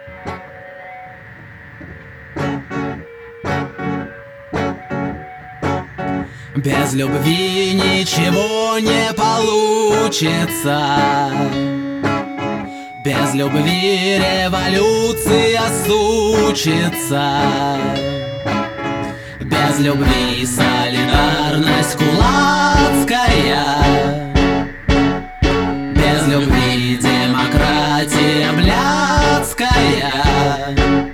Без любви ничего не получится. Без любви революция случится. Без любви солидарность кулацкая. Без любви демократия блядская.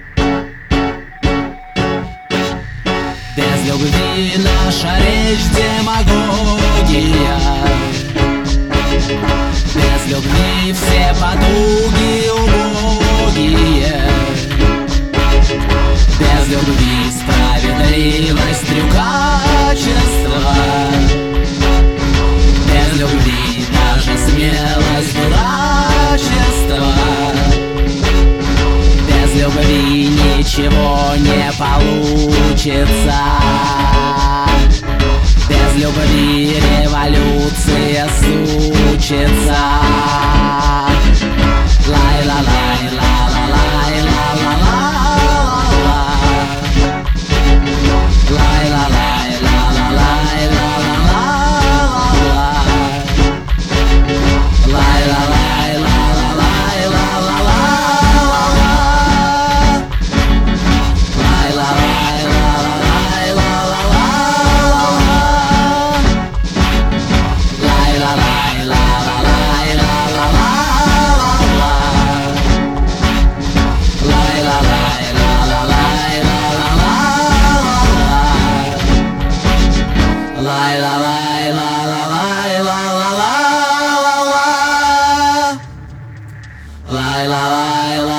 Без любви наша речь демагогия. Без любви все потуги убогие. Без любви справедливость трюкачество. Без любви даже смелость дурачество. Без любви ничего не получится. Без любви революция случится. Лай-ла-лай, ла-ла-лай, ла-ла-ла. Лай-ла-лай, ла-ла-лай, ла-ла-ла. Лай-ла-лай, ла-ла-лай, ла-ла-ла. Лай-ла-лай, ла-ла-лай, ла-ла-ла. Лай-ла-лай, ла-ла-лай, ла-ла-ла. Лай-ла-лай, ла-ла-лай, ла-ла-ла. Лай-ла-лай, ла-ла-лай, ла-ла-ла. Лай-ла-лай, ла-ла-лай.